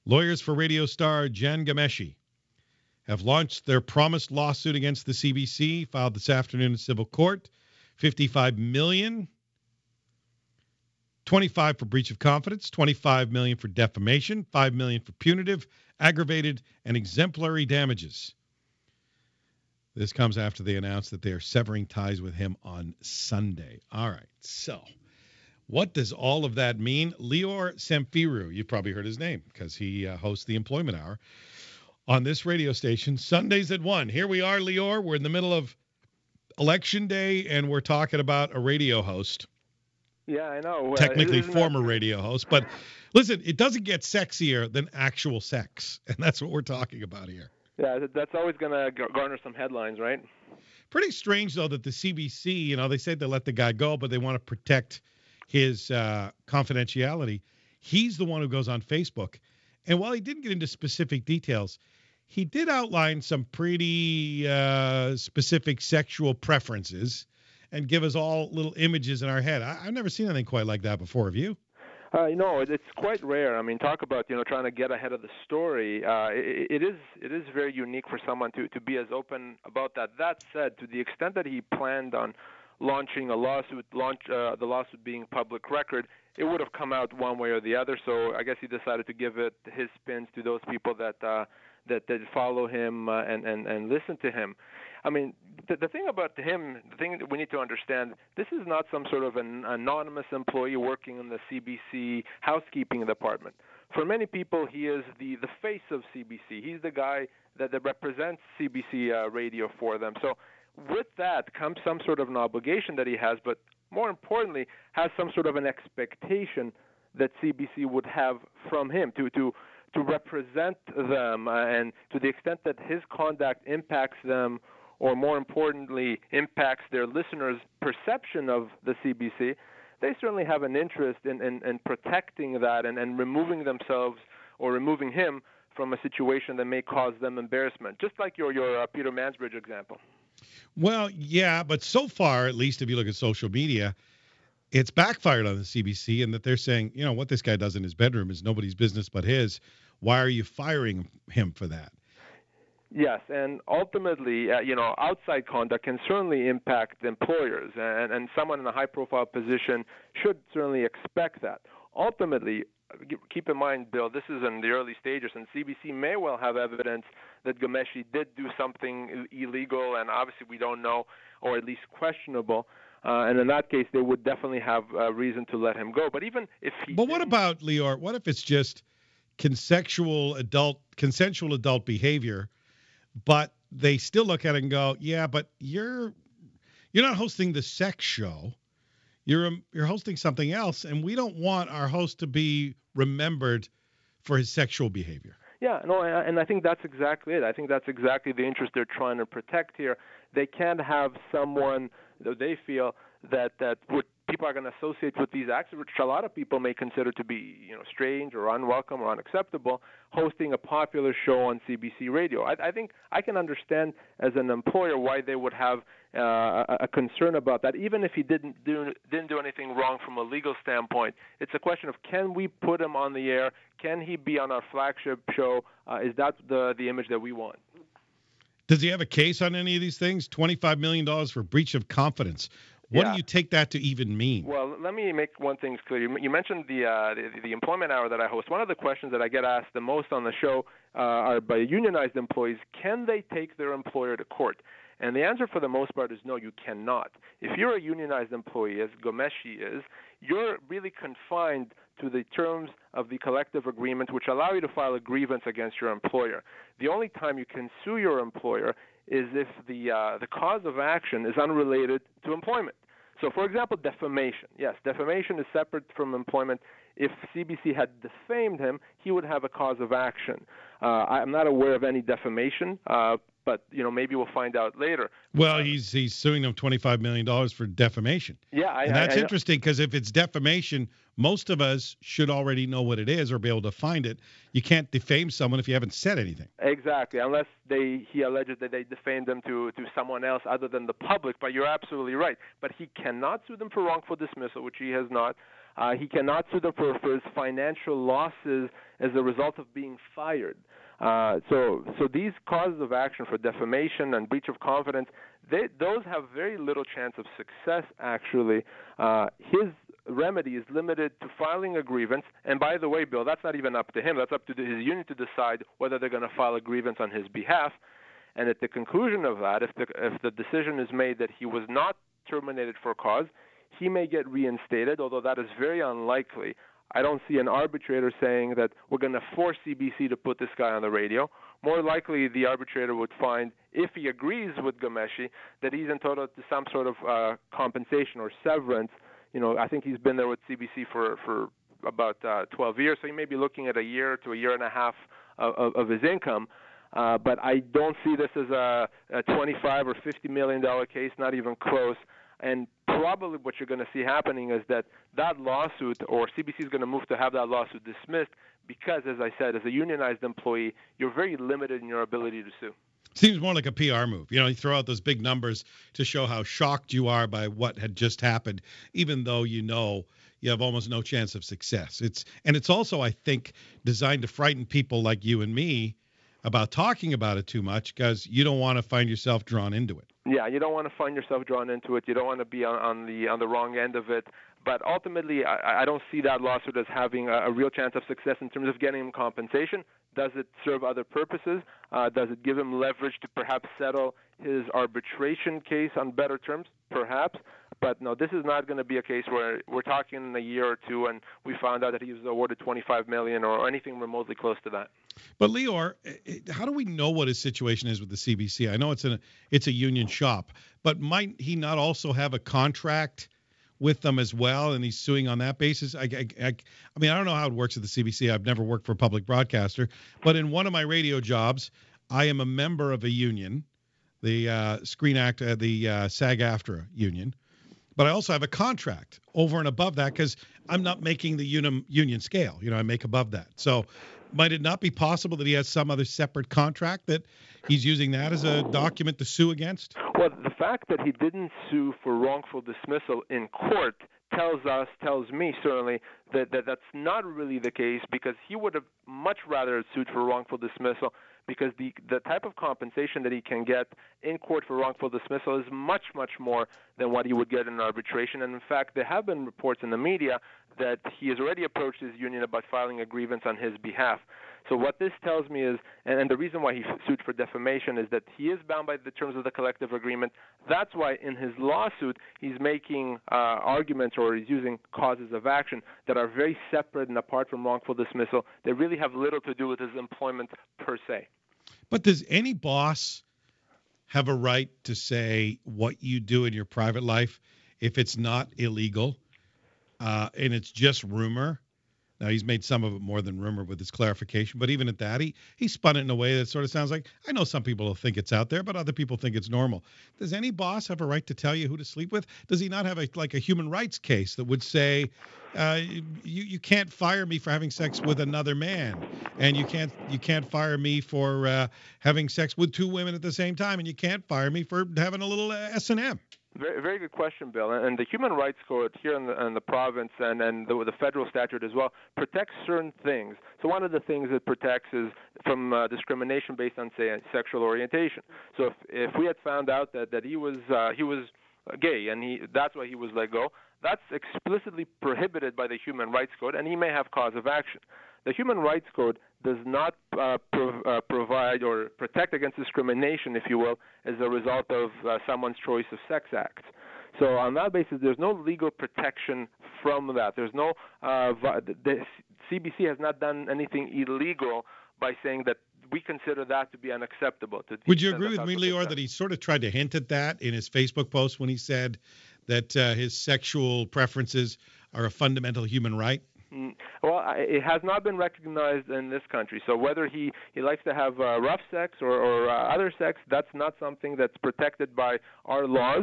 Lawyers for radio star Jian Ghomeshi have launched their promised lawsuit against the CBC, filed this afternoon in civil court. $55 million, $25 for breach of confidence, $25 million for defamation, $5 million for punitive, aggravated, and exemplary damages. This comes after they announced that they are severing ties with him on Sunday. All right, so what does all of that mean? Lior Samfiru, you've probably heard his name because he hosts the Employment Hour on this radio station, Sundays at 1. Here we are, Lior. We're in the middle of Election Day, and we're talking about a radio host. Yeah, I know. Technically former radio host. But listen, it doesn't get sexier than actual sex, and that's what we're talking about here. Yeah, that's always going to garner some headlines, right? Pretty strange, though, that the CBC, they say they let the guy go, but they want to protect his confidentiality. He's the one who goes on Facebook. And while he didn't get into specific details, he did outline some pretty specific sexual preferences and give us all little images in our head. I've never seen anything quite like that before. Have you? It's quite rare. I mean, talk about trying to get ahead of the story. It is very unique for someone to be as open about that. That said, to the extent that he planned on launching a lawsuit, the lawsuit being public record, it would have come out one way or the other. So I guess he decided to give it his spins to those people that follow him and listen to him. I mean, the thing about him, the thing that we need to understand, this is not some sort of an anonymous employee working in the CBC housekeeping department. For many people, he is the face of CBC. He's the guy that represents CBC radio for them. So with that comes some sort of an obligation that he has, but more importantly, has some sort of an expectation that CBC would have from him to represent them, and to the extent that his conduct impacts them, or more importantly, impacts their listeners' perception of the CBC, they certainly have an interest in protecting that and removing themselves or removing him from a situation that may cause them embarrassment, just like your Peter Mansbridge example. Well, yeah, but so far, at least if you look at social media, it's backfired on the CBC in that they're saying, what this guy does in his bedroom is nobody's business but his. Why are you firing him for that? Yes, and ultimately, outside conduct can certainly impact employers, and someone in a high-profile position should certainly expect that. Ultimately, keep in mind, Bill, this is in the early stages, and CBC may well have evidence that Ghomeshi did do something illegal, and obviously we don't know, or at least questionable. And in that case, they would definitely have reason to let him go. But even if he But what about, Lior, what if it's just consensual adult behavior, but they still look at it and go, yeah, but you're not hosting the sex show. You're hosting something else, and we don't want our host to be remembered for his sexual behavior. Yeah, no, and I think that's exactly it. I think that's exactly the interest they're trying to protect here. They can't have someone that they feel that people are going to associate with these acts, which a lot of people may consider to be strange or unwelcome or unacceptable, hosting a popular show on CBC radio. I think I can understand as an employer why they would have a concern about that, even if he didn't do anything wrong from a legal standpoint. It's a question of, can we put him on the air? Can he be on our flagship show? Is that the image that we want? Does he have a case on any of these things? $25 million for breach of confidence. What do you take that to even mean? Well, let me make one thing clear. You mentioned the Employment Hour that I host. One of the questions that I get asked the most on the show are by unionized employees: can they take their employer to court? And the answer for the most part is no, you cannot. If you're a unionized employee, as Ghomeshi is, you're really confined to the terms of the collective agreement, which allow you to file a grievance against your employer. The only time you can sue your employer is if the cause of action is unrelated to employment. So, for example, defamation. Yes, defamation is separate from employment. If CBC had defamed him, he would have a cause of action. I'm not aware of any defamation, but maybe we'll find out later. Well, he's suing them $25 million for defamation. Yeah, and that's interesting because if it's defamation, most of us should already know what it is or be able to find it. You can't defame someone if you haven't said anything. Exactly, unless he alleges that they defamed them to someone else other than the public. But you're absolutely right. But he cannot sue them for wrongful dismissal, which he has not. He cannot sue them for his financial losses as a result of being fired. So these causes of action for defamation and breach of confidence, those have very little chance of success, actually. His remedy is limited to filing a grievance. And by the way, Bill, that's not even up to him. That's up to his union to decide whether they're going to file a grievance on his behalf. And at the conclusion of that, if the decision is made that he was not terminated for cause, he may get reinstated, although that is very unlikely. I don't see an arbitrator saying that we're going to force CBC to put this guy on the radio. More likely, the arbitrator would find, if he agrees with Ghomeshi, that he's entitled to some sort of compensation or severance. I think he's been there with CBC for about 12 years, so he may be looking at a year to a year and a half of his income. But I don't see this as a $25 or $50 million case, not even close. And probably what you're going to see happening is that lawsuit, or CBC is going to move to have that lawsuit dismissed because, as I said, as a unionized employee, you're very limited in your ability to sue. Seems more like a PR move. You throw out those big numbers to show how shocked you are by what had just happened, even though you have almost no chance of success. It's also, I think, designed to frighten people like you and me about talking about it too much, because you don't want to find yourself drawn into it. Yeah, you don't want to find yourself drawn into it. You don't want to be on the wrong end of it. But ultimately, I don't see that lawsuit as having a real chance of success in terms of getting him compensation. Does it serve other purposes? Does it give him leverage to perhaps settle his arbitration case on better terms? Perhaps. But no, this is not going to be a case where we're talking in a year or two and we found out that he was awarded $25 million or anything remotely close to that. But Lior, how do we know what his situation is with the CBC? I know it's a union shop, but might he not also have a contract with them as well, and he's suing on that basis? I mean, I don't know how it works at the CBC. I've never worked for a public broadcaster, but in one of my radio jobs, I am a member of a union, the the SAG-AFTRA union. But I also have a contract over and above that because I'm not making the union scale. I make above that. So might it not be possible that he has some other separate contract that he's using that as a document to sue against? Well, the fact that he didn't sue for wrongful dismissal in court tells me certainly that that's not really the case, because he would have much rather sued for wrongful dismissal, because the type of compensation that he can get in court for wrongful dismissal is much, much more than what he would get in arbitration. And in fact, there have been reports in the media that he has already approached his union about filing a grievance on his behalf. So what this tells me is, and the reason why he sued for defamation is that he is bound by the terms of the collective agreement. That's why in his lawsuit he's making arguments, or he's using causes of action that are very separate and apart from wrongful dismissal. They really have little to do with his employment per se. But does any boss have a right to say what you do in your private life if it's not illegal and it's just rumor? Now, he's made some of it more than rumor with his clarification, but even at that, he spun it in a way that sort of sounds like, I know some people think it's out there, but other people think it's normal. Does any boss have a right to tell you who to sleep with? Does he not have a human rights case that would say, you can't fire me for having sex with another man, and you can't fire me for having sex with two women at the same time, and you can't fire me for having a little S&M? Very, very good question, Bill. And the Human Rights Code here in the province and the federal statute as well protects certain things. So one of the things it protects is from discrimination based on, say, sexual orientation. So if we had found out that he was gay and that's why he was let go, that's explicitly prohibited by the Human Rights Code, and he may have cause of action. The Human Rights Code does not provide or protect against discrimination, if you will, as a result of someone's choice of sex act. So on that basis, there's no legal protection from that. There's no the CBC has not done anything illegal by saying that we consider that to be unacceptable. Would you agree with me, Lior, that he sort of tried to hint at that in his Facebook post when he said that his sexual preferences are a fundamental human right? Well, it has not been recognized in this country. So whether he likes to have rough sex or other sex, that's not something that's protected by our laws.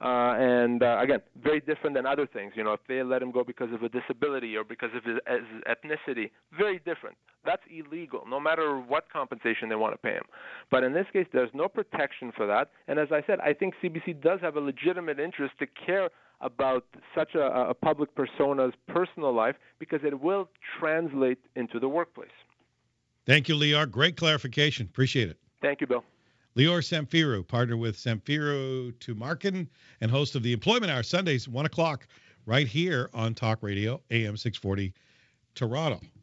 And again, very different than other things. If they let him go because of a disability or because of his ethnicity, very different. That's illegal, no matter what compensation they want to pay him. But in this case, there's no protection for that. And as I said, I think CBC does have a legitimate interest to care about such a public persona's personal life, because it will translate into the workplace. Thank you, Lior. Great clarification. Appreciate it. Thank you, Bill. Lior Samfiru, partner with Samfiru Tumarkin and host of the Employment Hour, Sundays, 1 o'clock, right here on Talk Radio, AM 640, Toronto.